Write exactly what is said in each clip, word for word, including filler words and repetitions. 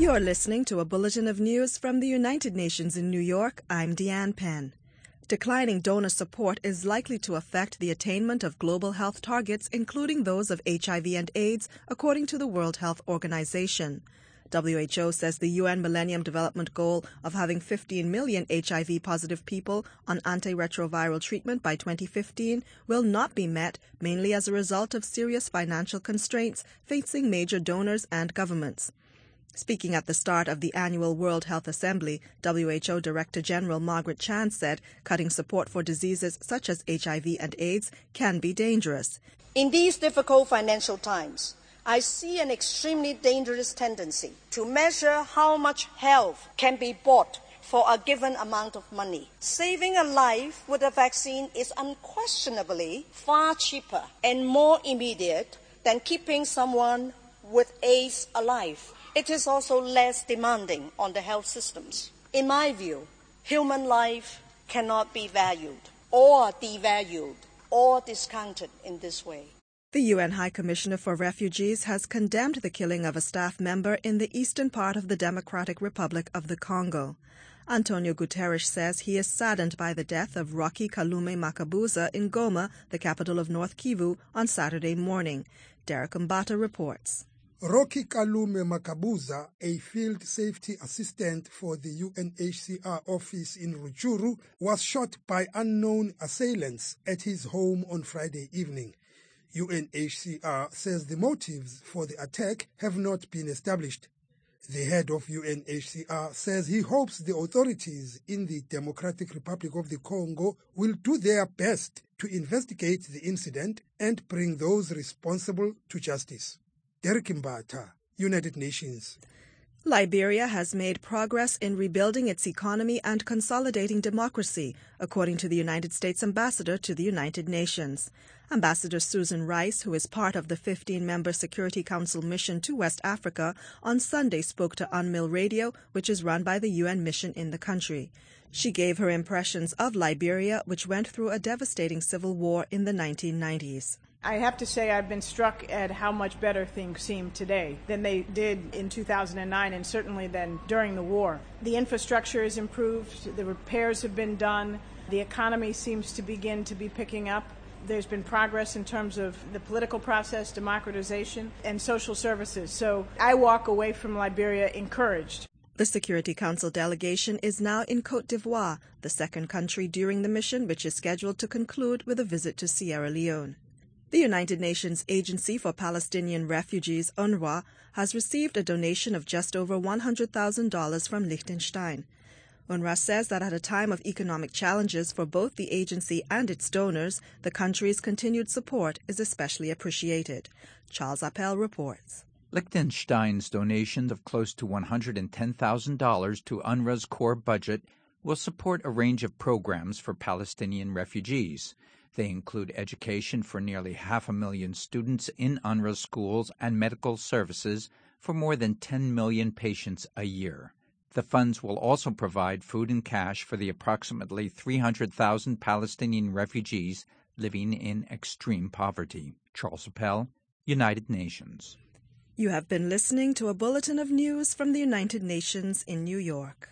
You're listening to a bulletin of news from the United Nations in New York. I'm Deanne Penn. Declining donor support is likely to affect the attainment of global health targets, including those of H I V and AIDS, according to the World Health Organization. W H O says the U N Millennium Development Goal of having fifteen million H I V-positive people on antiretroviral treatment by twenty fifteen will not be met, mainly as a result of serious financial constraints facing major donors and governments. Speaking at the start of the annual World Health Assembly, W H O Director General Margaret Chan said cutting support for diseases such as H I V and AIDS can be dangerous. In these difficult financial times, I see an extremely dangerous tendency to measure how much health can be bought for a given amount of money. Saving a life with a vaccine is unquestionably far cheaper and more immediate than keeping someone with AIDS alive. It is also less demanding on the health systems. In my view, human life cannot be valued or devalued or discounted in this way. The U N High Commissioner for Refugees has condemned the killing of a staff member in the eastern part of the Democratic Republic of the Congo. Antonio Guterres says he is saddened by the death of Rocky Kalume Makabuza in Goma, the capital of North Kivu, on Saturday morning. Derek Mbata reports. Rocky Kalume Makabuza, a field safety assistant for the U N H C R office in Rutshuru, was shot by unknown assailants at his home on Friday evening. U N H C R says the motives for the attack have not been established. The head of U N H C R says he hopes the authorities in the Democratic Republic of the Congo will do their best to investigate the incident and bring those responsible to justice. Derek Mbata, United Nations. Liberia has made progress in rebuilding its economy and consolidating democracy, according to the United States ambassador to the United Nations. Ambassador Susan Rice, who is part of the fifteen-member Security Council mission to West Africa, on Sunday spoke to UNMIL Radio, which is run by the U N mission in the country. She gave her impressions of Liberia, which went through a devastating civil war in the nineteen nineties. I have to say I've been struck at how much better things seem today than they did in two thousand nine and certainly than during the war. The infrastructure is improved, the repairs have been done, the economy seems to begin to be picking up. There's been progress in terms of the political process, democratization, and social services. So I walk away from Liberia encouraged. The Security Council delegation is now in Côte d'Ivoire, the second country during the mission, which is scheduled to conclude with a visit to Sierra Leone. The United Nations Agency for Palestinian Refugees, UNRWA, has received a donation of just over one hundred thousand dollars from Liechtenstein. UNRWA says that at a time of economic challenges for both the agency and its donors, the country's continued support is especially appreciated. Charles Appel reports. Liechtenstein's donation of close to one hundred ten thousand dollars to UNRWA's core budget will support a range of programs for Palestinian refugees. They include education for nearly half a million students in UNRWA schools and medical services for more than ten million patients a year. The funds will also provide food and cash for the approximately three hundred thousand Palestinian refugees living in extreme poverty. Charles Appel, United Nations. You have been listening to a bulletin of news from the United Nations in New York.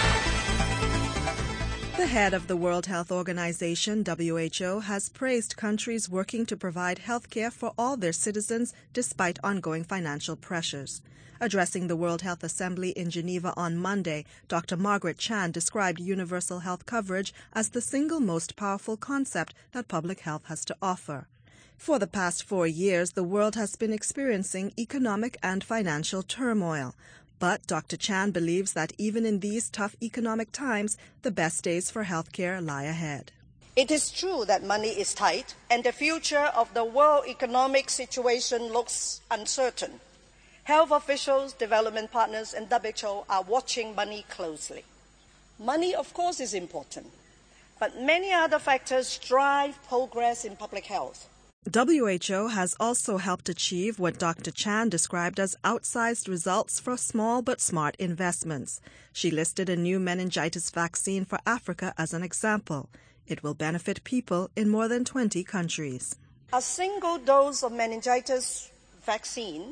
The head of the World Health Organization, W H O, has praised countries working to provide health care for all their citizens despite ongoing financial pressures. Addressing the World Health Assembly in Geneva on Monday, Doctor Margaret Chan described universal health coverage as the single most powerful concept that public health has to offer. For the past four years, the world has been experiencing economic and financial turmoil. But Doctor Chan believes that even in these tough economic times, the best days for healthcare lie ahead. It is true that money is tight and the future of the world economic situation looks uncertain. Health officials, development partners, and W H O are watching money closely. Money, of course, is important, but many other factors drive progress in public health. W H O has also helped achieve what Doctor Chan described as outsized results for small but smart investments. She listed a new meningitis vaccine for Africa as an example. It will benefit people in more than twenty countries. A single dose of meningitis vaccine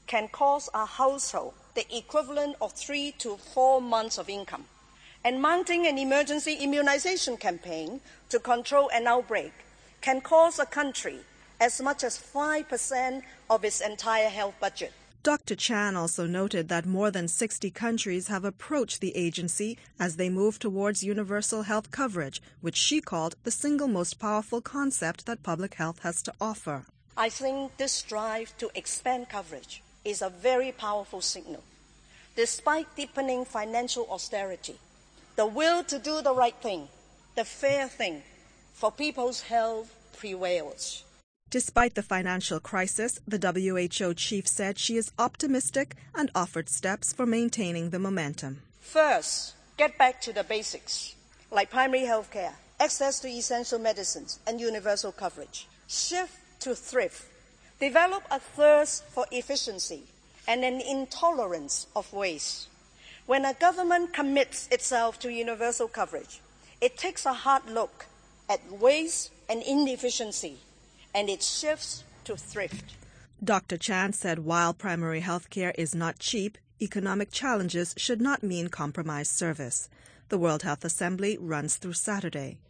can cost a household the equivalent of three to four months of income. And mounting an emergency immunization campaign to control an outbreak can cost a country as much as five percent of its entire health budget. Doctor Chan also noted that more than sixty countries have approached the agency as they move towards universal health coverage, which she called the single most powerful concept that public health has to offer. I think this drive to expand coverage is a very powerful signal. Despite deepening financial austerity, the will to do the right thing, the fair thing, for people's health prevails. Despite the financial crisis, the W H O chief said she is optimistic and offered steps for maintaining the momentum. First, get back to the basics, like primary health care, access to essential medicines, and universal coverage. Shift to thrift. Develop a thirst for efficiency and an intolerance of waste. When a government commits itself to universal coverage, it takes a hard look at waste and inefficiency, and it shifts to thrift. Doctor Chan said while primary health care is not cheap, economic challenges should not mean compromised service. The World Health Assembly runs through Saturday.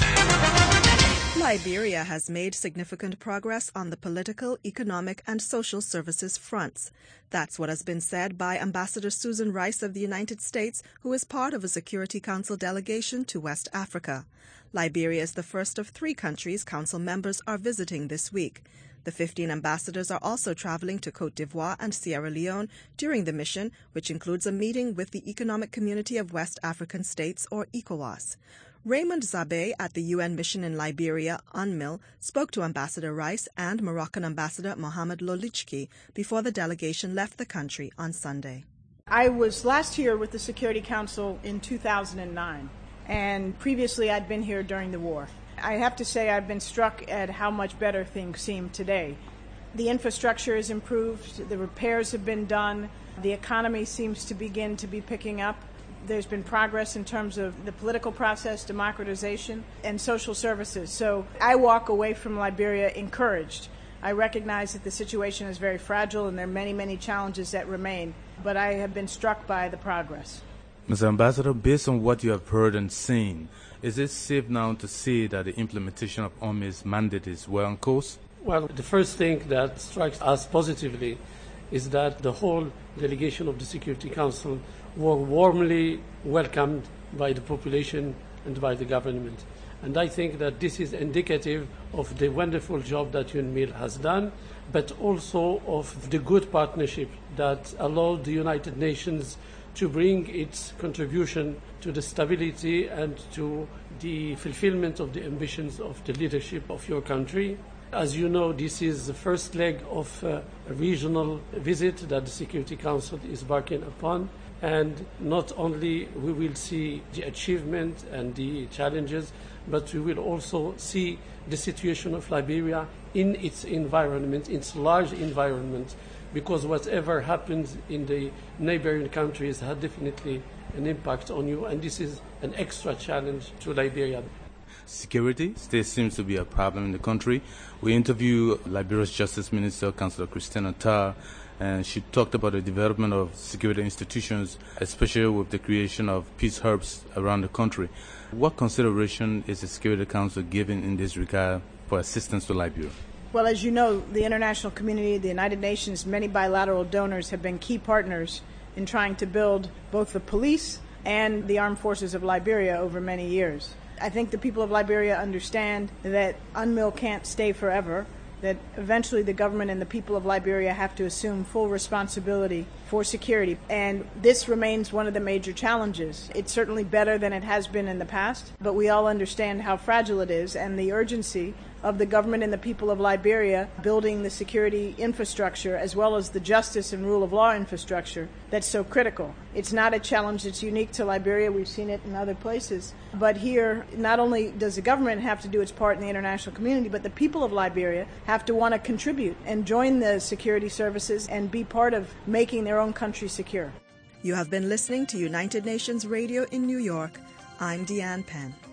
Liberia has made significant progress on the political, economic, and social services fronts. That's what has been said by Ambassador Susan Rice of the United States, who is part of a Security Council delegation to West Africa. Liberia is the first of three countries Council members are visiting this week. The fifteen ambassadors are also traveling to Côte d'Ivoire and Sierra Leone during the mission, which includes a meeting with the Economic Community of West African States, or ECOWAS. Raymond Zabe at the U N mission in Liberia, UNMIL, spoke to Ambassador Rice and Moroccan Ambassador Mohamed Lolichki before the delegation left the country on Sunday. I was last here with the Security Council in two thousand nine, and previously I'd been here during the war. I have to say I've been struck at how much better things seem today. The infrastructure is improved, the repairs have been done, the economy seems to begin to be picking up. There's been progress in terms of the political process, democratization, and social services. So I walk away from Liberia encouraged. I recognize that the situation is very fragile and there are many, many challenges that remain, but I have been struck by the progress. Mister Ambassador, based on what you have heard and seen, is it safe now to say that the implementation of UNMIL's mandate is well on course? Well, the first thing that strikes us positively is that the whole delegation of the Security Council were warmly welcomed by the population and by the government. And I think that this is indicative of the wonderful job that UNMIL has done, but also of the good partnership that allowed the United Nations to bring its contribution to the stability and to the fulfillment of the ambitions of the leadership of your country. As you know, this is the first leg of uh, a regional visit that the Security Council is embarking upon. And not only we will see the achievement and the challenges, but we will also see the situation of Liberia in its environment, its large environment, because whatever happens in the neighboring countries has definitely an impact on you, and this is an extra challenge to Liberia. Security still seems to be a problem in the country. We interviewed Liberia's Justice Minister, Councillor Christina Tarr, and she talked about the development of security institutions, especially with the creation of peace hubs around the country. What consideration is the Security Council giving in this regard for assistance to Liberia? Well, as you know, the international community, the United Nations, many bilateral donors have been key partners in trying to build both the police and the armed forces of Liberia over many years. I think the people of Liberia understand that UNMIL can't stay forever, that eventually the government and the people of Liberia have to assume full responsibility for security. And this remains one of the major challenges. It's certainly better than it has been in the past, but we all understand how fragile it is and the urgency of the government and the people of Liberia building the security infrastructure as well as the justice and rule of law infrastructure that's so critical. It's not a challenge that's unique to Liberia. We've seen it in other places. But here, not only does the government have to do its part in the international community, but the people of Liberia have to want to contribute and join the security services and be part of making their own country secure. You have been listening to United Nations Radio in New York. I'm Deanne Penn.